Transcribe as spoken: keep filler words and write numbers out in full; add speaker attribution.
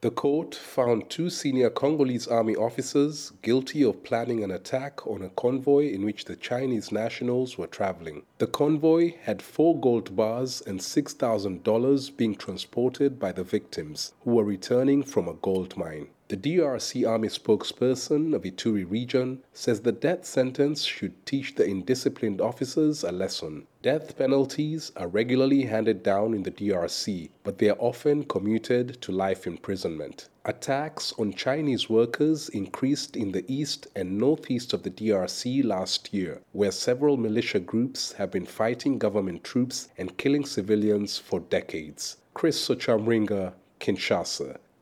Speaker 1: The court found two senior Congolese army officers guilty of planning an attack on a convoy in which the Chinese nationals were traveling. The convoy had four gold bars and six thousand dollars being transported by the victims, who were returning from a gold mine. The D R C Army spokesperson of Ituri region says the death sentence should teach the indisciplined officers a lesson. Death penalties are regularly handed down in the D R C, but they are often commuted to life imprisonment. Attacks on Chinese workers increased in the east and northeast of the D R C last year, where several militia groups have been fighting government troops and killing civilians for decades. Chris Sochamringa, Kinshasa.